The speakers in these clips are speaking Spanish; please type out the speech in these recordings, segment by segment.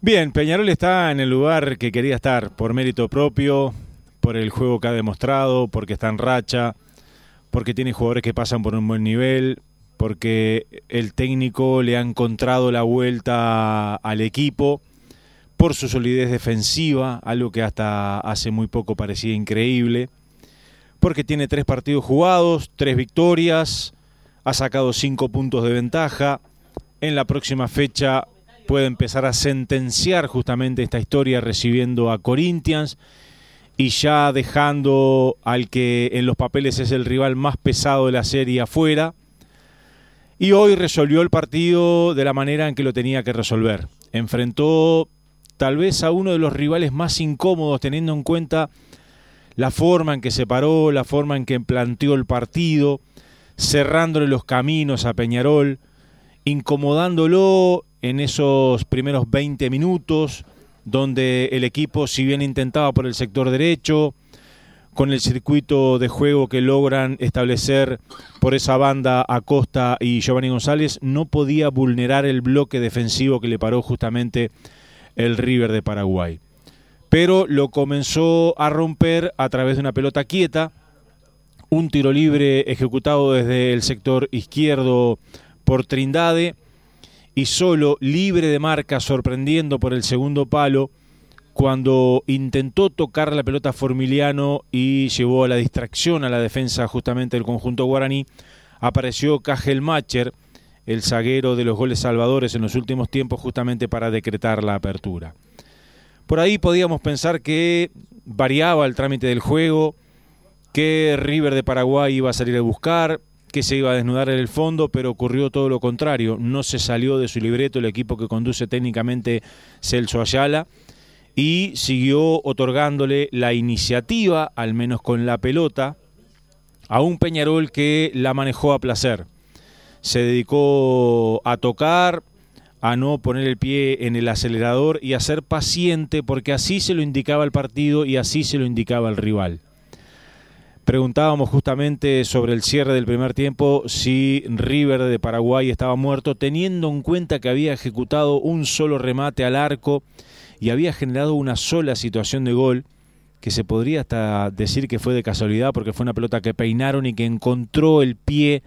Bien, Peñarol está en el lugar que quería estar, por mérito propio, por el juego que ha demostrado, porque está en racha, porque tiene jugadores que pasan por un buen nivel, porque el técnico le ha encontrado la vuelta al equipo, por su solidez defensiva, algo que hasta hace muy poco parecía increíble, porque tiene 3 partidos jugados, 3 victorias, ha sacado 5 puntos de ventaja. En la próxima fecha puede empezar a sentenciar justamente esta historia recibiendo a Corinthians y ya dejando al que en los papeles es el rival más pesado de la serie afuera. Y hoy resolvió el partido de la manera en que lo tenía que resolver. Enfrentó tal vez a uno de los rivales más incómodos, teniendo en cuenta la forma en que se paró, la forma en que planteó el partido, cerrándole los caminos a Peñarol, incomodándolo en esos primeros 20 minutos, donde el equipo, si bien intentaba por el sector derecho, con el circuito de juego que logran establecer por esa banda Acosta y Giovanni González, no podía vulnerar el bloque defensivo que le paró justamente el River de Paraguay. Pero lo comenzó a romper a través de una pelota quieta, un tiro libre ejecutado desde el sector izquierdo por Trindade, y solo, libre de marca, sorprendiendo por el segundo palo, cuando intentó tocar la pelota Formiliano y llevó a la distracción a la defensa justamente del conjunto guaraní, apareció Cajelmacher, el zaguero de los goles salvadores en los últimos tiempos, justamente para decretar la apertura. Por ahí podíamos pensar que variaba el trámite del juego, que River de Paraguay iba a salir a buscar, que se iba a desnudar en el fondo, pero ocurrió todo lo contrario. No se salió de su libreto el equipo que conduce técnicamente Celso Ayala y siguió otorgándole la iniciativa, al menos con la pelota, a un Peñarol que la manejó a placer. Se dedicó a tocar, a no poner el pie en el acelerador y a ser paciente, porque así se lo indicaba el partido y así se lo indicaba el rival. Preguntábamos justamente sobre el cierre del primer tiempo si River de Paraguay estaba muerto, teniendo en cuenta que había ejecutado un solo remate al arco y había generado una sola situación de gol, que se podría hasta decir que fue de casualidad, porque fue una pelota que peinaron y que encontró el pie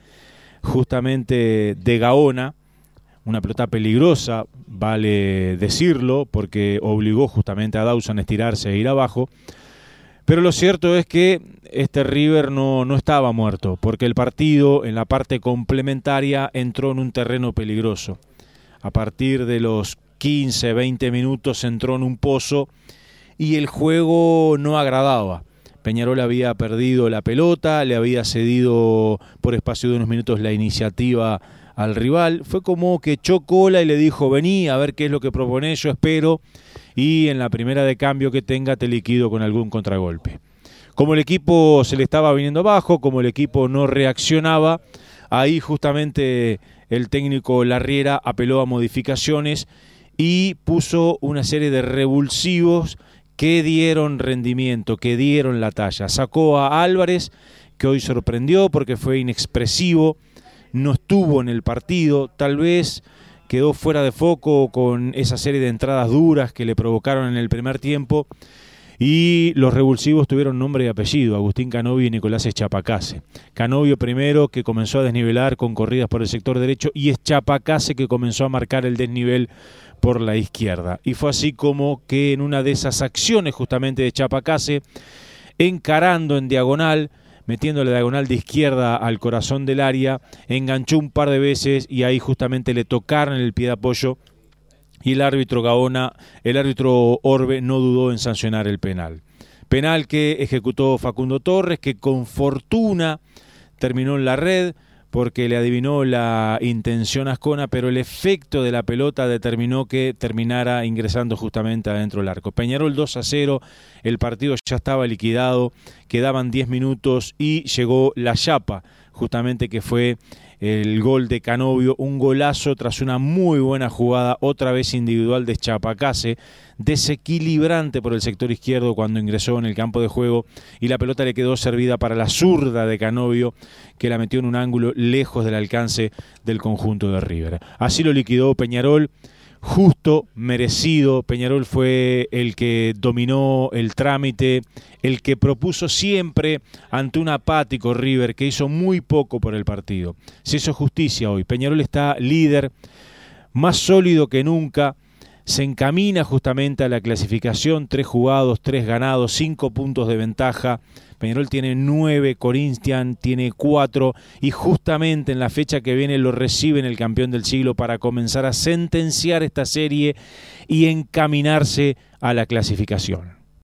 justamente de Gaona, una pelota peligrosa, vale decirlo, porque obligó justamente a Dawson a estirarse e ir abajo. Pero lo cierto es que este River no estaba muerto, porque el partido en la parte complementaria entró en un terreno peligroso. A partir de los 15, 20 minutos entró en un pozo y el juego no agradaba. Peñarol había perdido la pelota, le había cedido por espacio de unos minutos la iniciativa al rival. Fue como que echó cola y le dijo: vení a ver qué es lo que proponés, yo espero, y en la primera de cambio que tenga te liquido con algún contragolpe. Como el equipo se le estaba viniendo abajo, como el equipo no reaccionaba, ahí justamente el técnico Larriera apeló a modificaciones y puso una serie de revulsivos que dieron rendimiento, que dieron la talla. Sacó a Álvarez, que hoy sorprendió porque fue inexpresivo, no estuvo en el partido, tal vez quedó fuera de foco con esa serie de entradas duras que le provocaron en el primer tiempo, y los revulsivos tuvieron nombre y apellido: Agustín Canovio y Nicolás Echapacase. Canovio primero, que comenzó a desnivelar con corridas por el sector derecho, y Echapacase, que comenzó a marcar el desnivel por la izquierda. Y fue así como que en una de esas acciones justamente de Echapacase, encarando en diagonal, metiendo la diagonal de izquierda al corazón del área, enganchó un par de veces y ahí justamente le tocaron el pie de apoyo y el árbitro Orbe no dudó en sancionar el penal. Penal que ejecutó Facundo Torres, que con fortuna terminó en la red porque le adivinó la intención a Ascona, pero el efecto de la pelota determinó que terminara ingresando justamente adentro del arco. Peñarol 2-0, el partido ya estaba liquidado, quedaban 10 minutos y llegó la chapa, justamente, que fue el gol de Canovio, un golazo tras una muy buena jugada, otra vez individual de Echapacase, desequilibrante por el sector izquierdo cuando ingresó en el campo de juego, y la pelota le quedó servida para la zurda de Canovio, que la metió en un ángulo lejos del alcance del conjunto de River. Así lo liquidó Peñarol justo, merecido. Peñarol fue el que dominó el trámite, el que propuso siempre ante un apático River que hizo muy poco por el partido. Se hizo justicia hoy. Peñarol está líder, más sólido que nunca. Se encamina justamente a la clasificación, 3 jugados, 3 ganados, 5 puntos de ventaja. Peñarol tiene 9, Corinthians tiene 4 y justamente en la fecha que viene lo reciben el campeón del siglo para comenzar a sentenciar esta serie y encaminarse a la clasificación.